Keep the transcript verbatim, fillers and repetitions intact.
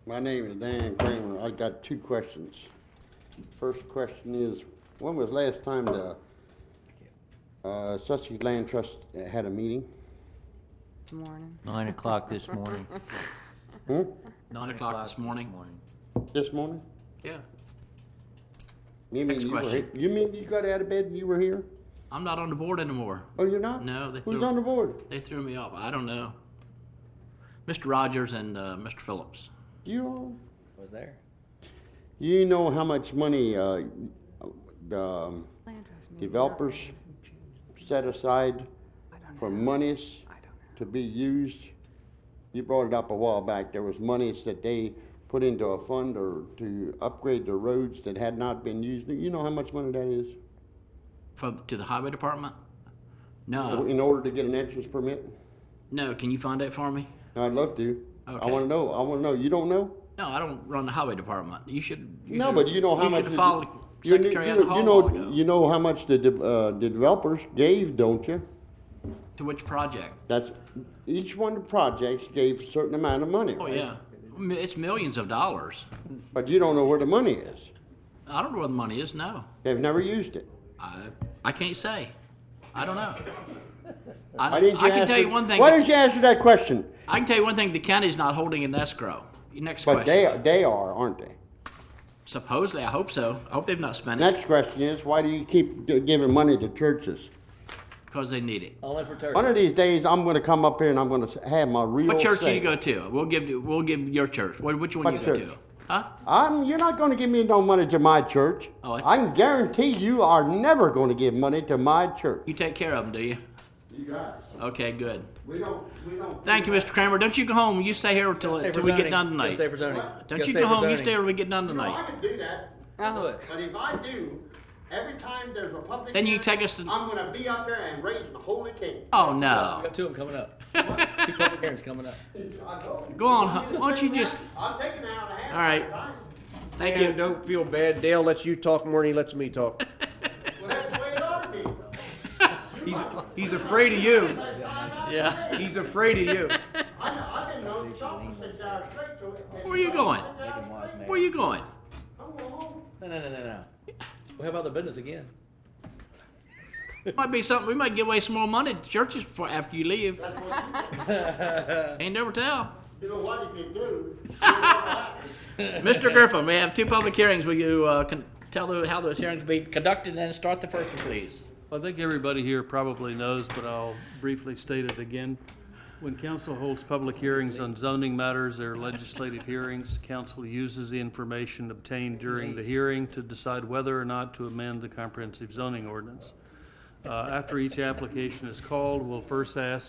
My name is Dan Kramer. I got two questions. First question is, when was the last time the uh, Sussex Land Trust had a meeting? This morning. Nine o'clock this morning. Hmm? Nine o'clock this morning. This morning? Yeah. You mean Next you were question. here? You mean you got out of bed and you were here? I'm not on the board anymore. Oh, you're not? No, they Who's threw, on the board? they threw me off. I don't know. Mister Rogers and uh, Mister Phillips. You all? Was there? You know how much money uh, the um, Land trust meeting. developers set aside for monies to be used? You brought it up a while back. There was monies that they put into a fund or to upgrade the roads that had not been used. You know how much money that is? From, to the highway department? No. In order to get an entrance permit? No, can you find that for me? I'd love to. I Okay. want to know. I want to know. You don't know? No, I don't run the highway department. You should. You No, should- but you know how you much. should the- follow you, you, Secretary you, of the you Hall know, a while ago. you know how much the de- uh, the developers gave, don't you? To which project? That's each one of the projects gave a certain amount of money. Oh right? yeah, M- it's millions of dollars. But you don't know where the money is. I don't know where the money is. No, They've never used it. I I can't say. I don't know. I, Why didn't you I can ask tell her- you one thing. Why didn't you answer that question? I can tell you one thing. The county's not holding an escrow. Next But question. they they are, aren't they? Supposedly, I hope so. I hope they've not spent it Next question is, why do you keep g- giving money to churches? because they need it. Only for turkey. One of these days, I'm going to come up here and I'm going to have my real. What church do say. you go to? We'll give you. We'll give your church. What, which one What you go church? to? Huh? I'm, you're not going to give me no money to my church. Oh, I- I can guarantee you are never going to give money to my church. You take care of them, do you? You guys. Okay, good. We don't. We don't. Thank you, Mister Kramer. Don't you go home. You stay here till, Stay till for we get zoning. done Gotta tonight. Stay for zoning. What? Don't Gotta you stay go for home. You zoning. stay till we get done You know, I tonight. can do that. Do it. But if I do, every time there's a public Then you hearing, take us to- I'm going to be up there and raise the holy king. Oh We no. got two of them coming up. Two public hearings coming up. Go on. huh? Why don't you just? I'll take an hour and a half. All right. Thank Dan, you. don't feel bad. Dale lets you talk more than he lets me talk. Well, that's the way it ought to be. He's he's afraid of you. Yeah. He's afraid of you. I know, I've been known to talk for six hours straight. So it- Where you going? Where you going? I'm going home. No, no, no, no, no. Well, how about the business again? Might be something. We might give away some more money to churches for after you leave. That's what you, Ain't never tell. you know what if you do. You know what happens. Mister Griffin, we have two public hearings. Will you uh, con- tell the, how those hearings will be conducted and start the first one, please? I think everybody here probably knows, but I'll briefly state it again. When council holds public hearings on zoning matters or legislative hearings, council uses the information obtained during the hearing to decide whether or not to amend the comprehensive zoning ordinance. Uh, after each application is called, we'll first ask